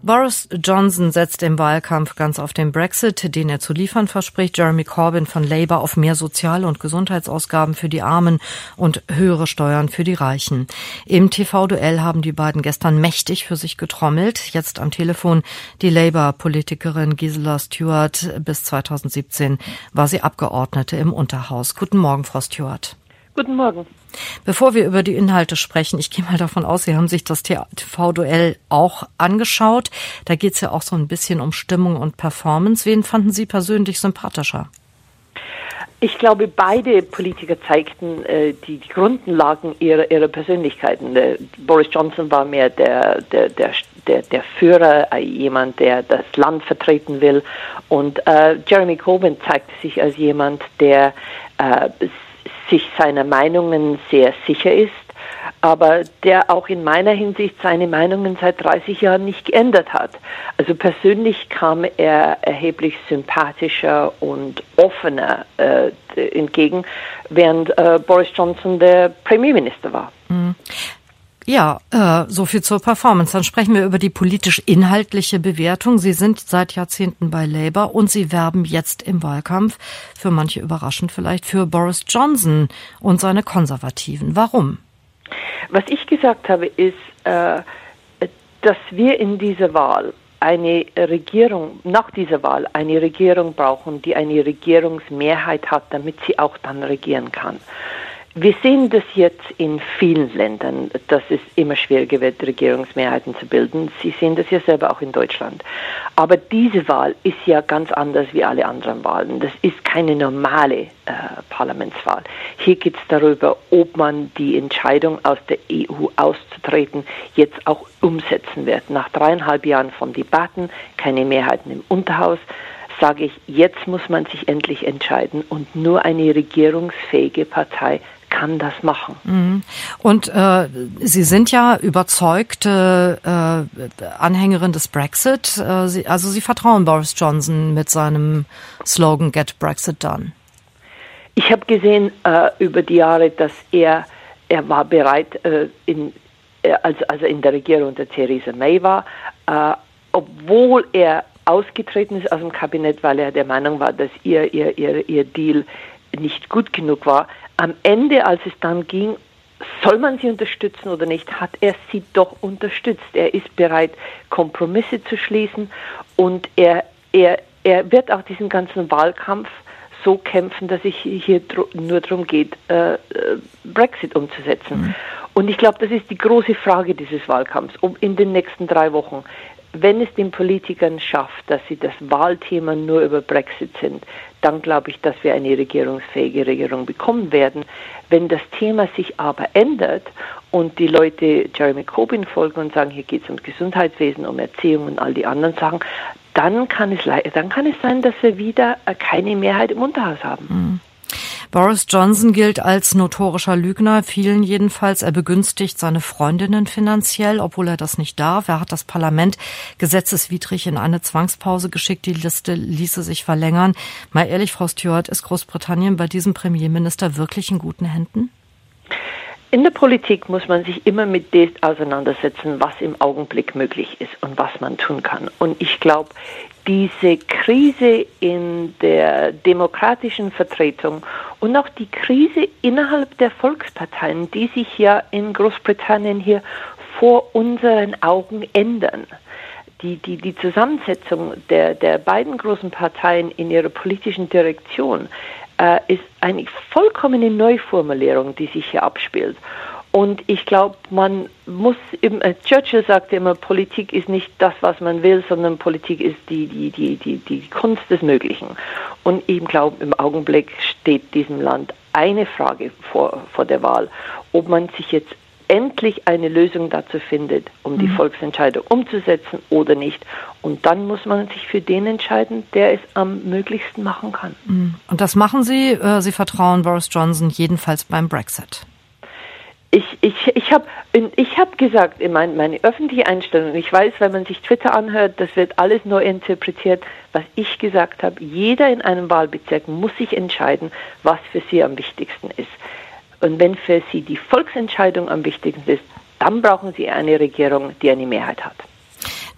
Boris Johnson setzt im Wahlkampf ganz auf den Brexit, den er zu liefern verspricht. Jeremy Corbyn von Labour auf mehr Sozial- und Gesundheitsausgaben für die Armen und höhere Steuern für die Reichen. Im TV-Duell haben die beiden gestern mächtig für sich getrommelt. Jetzt am Telefon die Labour-Politikerin Gisela Stuart. Bis 2017 war sie Abgeordnete im Unterhaus. Guten Morgen, Frau Stuart. Guten Morgen. Bevor wir über die Inhalte sprechen, ich gehe mal davon aus, Sie haben sich das TV-Duell auch angeschaut. Da geht es ja auch so ein bisschen um Stimmung und Performance. Wen fanden Sie persönlich sympathischer? Ich glaube, beide Politiker zeigten die Grundlagen ihrer Persönlichkeiten. Boris Johnson war mehr der Führer, jemand, der das Land vertreten will. Und Jeremy Corbyn zeigte sich als jemand, der sich seiner Meinungen sehr sicher ist, aber der auch in meiner Hinsicht seine Meinungen seit 30 Jahren nicht geändert hat. Also persönlich kam er erheblich sympathischer und offener entgegen, während Boris Johnson der Premierminister war. Mhm. Ja, so viel zur Performance. Dann sprechen wir über die politisch-inhaltliche Bewertung. Sie sind seit Jahrzehnten bei Labour und Sie werben jetzt im Wahlkampf, für manche überraschend vielleicht, für Boris Johnson und seine Konservativen. Warum? Was ich gesagt habe, ist, dass wir in dieser Wahl nach dieser Wahl eine Regierung brauchen, die eine Regierungsmehrheit hat, damit sie auch dann regieren kann. Wir sehen das jetzt in vielen Ländern, dass es immer schwieriger wird, Regierungsmehrheiten zu bilden. Sie sehen das ja selber auch in Deutschland. Aber diese Wahl ist ja ganz anders wie alle anderen Wahlen. Das ist keine normale Parlamentswahl. Hier geht es darüber, ob man die Entscheidung, aus der EU auszutreten, jetzt auch umsetzen wird. Nach 3,5 Jahren von Debatten, keine Mehrheiten im Unterhaus, sage ich, jetzt muss man sich endlich entscheiden und nur eine regierungsfähige Partei kann das machen. Mhm. Und Sie sind ja überzeugte Anhängerin des Brexit. Sie vertrauen Boris Johnson mit seinem Slogan Get Brexit Done. Ich habe gesehen über die Jahre, dass er war bereit, als er in der Regierung unter Theresa May war, obwohl er ausgetreten ist aus dem Kabinett, weil er der Meinung war, dass ihr Deal nicht gut genug war. Am Ende, als es dann ging, soll man sie unterstützen oder nicht, hat er sie doch unterstützt. Er ist bereit, Kompromisse zu schließen und er wird auch diesen ganzen Wahlkampf so kämpfen, dass es hier nur darum geht, Brexit umzusetzen. Mhm. Und ich glaube, das ist die große Frage dieses Wahlkampfs, ob in den nächsten 3 Wochen, wenn es den Politikern schafft, dass sie das Wahlthema nur über Brexit sind, dann glaube ich, dass wir eine regierungsfähige Regierung bekommen werden. Wenn das Thema sich aber ändert und die Leute Jeremy Corbyn folgen und sagen, hier geht es um Gesundheitswesen, um Erziehung und all die anderen Sachen, dann kann es sein, dass wir wieder keine Mehrheit im Unterhaus haben. Mhm. Boris Johnson gilt als notorischer Lügner, vielen jedenfalls. Er begünstigt seine Freundinnen finanziell, obwohl er das nicht darf. Er hat das Parlament gesetzeswidrig in eine Zwangspause geschickt. Die Liste ließe sich verlängern. Mal ehrlich, Frau Stuart, ist Großbritannien bei diesem Premierminister wirklich in guten Händen? In der Politik muss man sich immer mit dem auseinandersetzen, was im Augenblick möglich ist und was man tun kann. Und ich glaube, diese Krise in der demokratischen Vertretung und auch die Krise innerhalb der Volksparteien, die sich ja in Großbritannien hier vor unseren Augen ändern. Die Zusammensetzung der beiden großen Parteien in ihrer politischen Direktion ist eine vollkommene Neuformulierung, die sich hier abspielt. Und ich glaube, man muss, Churchill sagte immer, Politik ist nicht das, was man will, sondern Politik ist die Kunst des Möglichen. Und ich glaube, im Augenblick steht diesem Land eine Frage vor der Wahl, ob man sich jetzt endlich eine Lösung dazu findet, um die Volksentscheidung umzusetzen oder nicht. Und dann muss man sich für den entscheiden, der es am möglichsten machen kann. Und das machen Sie? Sie vertrauen Boris Johnson jedenfalls beim Brexit? Ich hab gesagt, meine öffentliche Einstellung, ich weiß, wenn man sich Twitter anhört, das wird alles neu interpretiert, was ich gesagt habe, jeder in einem Wahlbezirk muss sich entscheiden, was für sie am wichtigsten ist. Und wenn für sie die Volksentscheidung am wichtigsten ist, dann brauchen sie eine Regierung, die eine Mehrheit hat.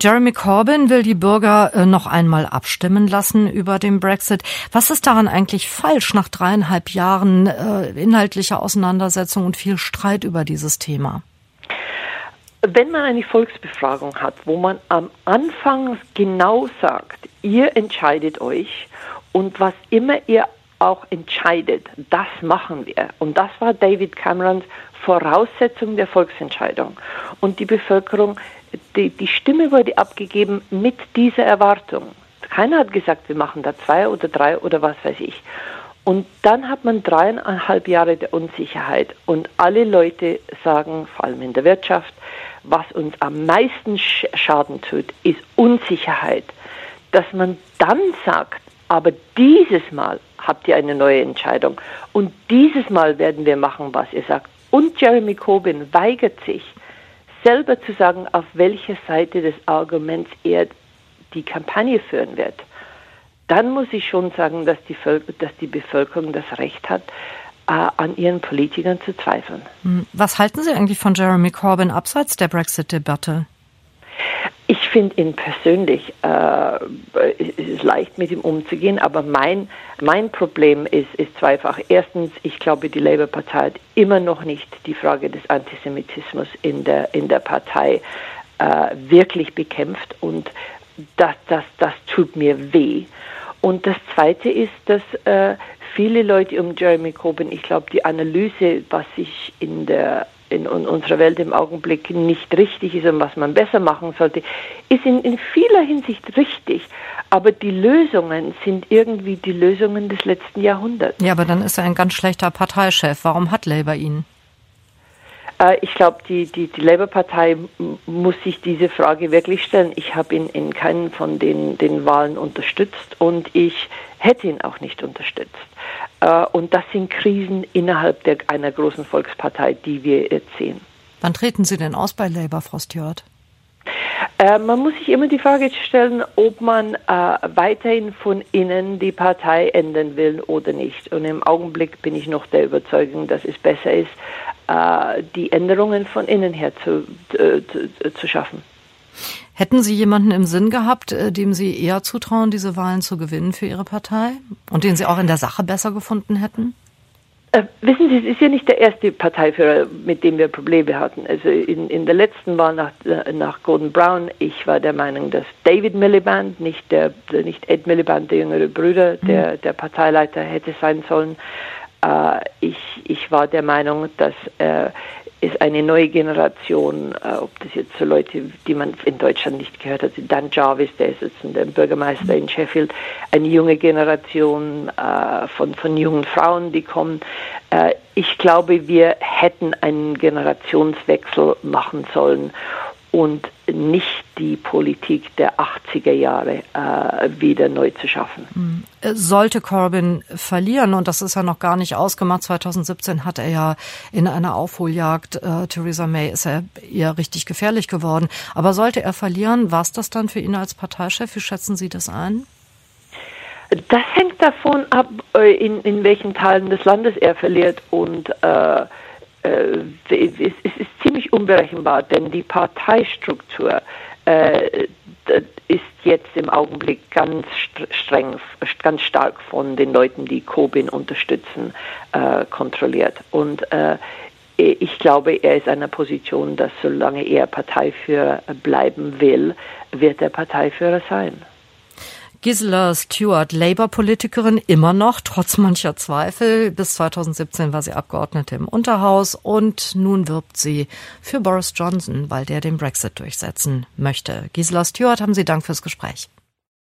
Jeremy Corbyn will die Bürger noch einmal abstimmen lassen über den Brexit. Was ist daran eigentlich falsch nach 3,5 Jahren inhaltlicher Auseinandersetzung und viel Streit über dieses Thema? Wenn man eine Volksbefragung hat, wo man am Anfang genau sagt, ihr entscheidet euch und was immer ihr auch entscheidet, das machen wir. Und das war David Camerons Voraussetzung der Volksentscheidung. Und die Bevölkerung, die Stimme wurde abgegeben mit dieser Erwartung. Keiner hat gesagt, wir machen da 2 oder 3 oder was weiß ich. Und dann hat man 3,5 Jahre der Unsicherheit. Und alle Leute sagen, vor allem in der Wirtschaft, was uns am meisten Schaden tut, ist Unsicherheit. Dass man dann sagt, aber dieses Mal habt ihr eine neue Entscheidung. Und dieses Mal werden wir machen, was ihr sagt. Und Jeremy Corbyn weigert sich, selber zu sagen, auf welcher Seite des Arguments er die Kampagne führen wird. Dann muss ich schon sagen, dass die Bevölkerung das Recht hat, an ihren Politikern zu zweifeln. Was halten Sie eigentlich von Jeremy Corbyn abseits der Brexit-Debatte? Ich finde ihn persönlich, es ist leicht mit ihm umzugehen, aber mein Problem ist zweifach. Erstens, ich glaube, die Labour-Partei hat immer noch nicht die Frage des Antisemitismus in der Partei wirklich bekämpft und das tut mir weh. Und das Zweite ist, dass viele Leute um Jeremy Corbyn, ich glaube, die Analyse, was sich in unserer Welt im Augenblick nicht richtig ist und was man besser machen sollte, ist in vieler Hinsicht richtig. Aber die Lösungen sind irgendwie die Lösungen des letzten Jahrhunderts. Ja, aber dann ist er ein ganz schlechter Parteichef. Warum hat Labour ihn? Ich glaube, die Labour-Partei muss sich diese Frage wirklich stellen. Ich habe ihn in keinen von den Wahlen unterstützt und ich hätte ihn auch nicht unterstützt. Und das sind Krisen innerhalb einer großen Volkspartei, die wir jetzt sehen. Wann treten Sie denn aus bei Labour, Frau Stewart? Man muss sich immer die Frage stellen, ob man weiterhin von innen die Partei ändern will oder nicht. Und im Augenblick bin ich noch der Überzeugung, dass es besser ist, die Änderungen von innen her zu schaffen. Hätten Sie jemanden im Sinn gehabt, dem Sie eher zutrauen, diese Wahlen zu gewinnen für Ihre Partei und den Sie auch in der Sache besser gefunden hätten? Wissen Sie, es ist ja nicht der erste Parteiführer, mit dem wir Probleme hatten. Also in der letzten Wahl nach Gordon Brown, ich war der Meinung, dass David Miliband, nicht Ed Miliband, der jüngere Bruder, der Parteileiter hätte sein sollen. Ich war der Meinung, dass es eine neue Generation, ob das jetzt so Leute, die man in Deutschland nicht gehört hat, Dan Jarvis, der ist jetzt der Bürgermeister in Sheffield, eine junge Generation von jungen Frauen, die kommen. Ich glaube, wir hätten einen Generationswechsel machen sollen und nicht die Politik der 80er Jahre wieder neu zu schaffen. Sollte Corbyn verlieren, und das ist ja noch gar nicht ausgemacht, 2017 hat er ja in einer Aufholjagd, Theresa May, ist er ihr richtig gefährlich geworden. Aber sollte er verlieren, war es das dann für ihn als Parteichef? Wie schätzen Sie das ein? Das hängt davon ab, in welchen Teilen des Landes er verliert und es ist ziemlich unberechenbar, denn die Parteistruktur ist jetzt im Augenblick ganz stark von den Leuten, die Corbyn unterstützen, kontrolliert. Und ich glaube, er ist in einer Position, dass solange er Parteiführer bleiben will, wird er Parteiführer sein. Gisela Stewart, Labour-Politikerin, immer noch, trotz mancher Zweifel. Bis 2017 war sie Abgeordnete im Unterhaus und nun wirbt sie für Boris Johnson, weil der den Brexit durchsetzen möchte. Gisela Stewart, haben Sie Dank fürs Gespräch.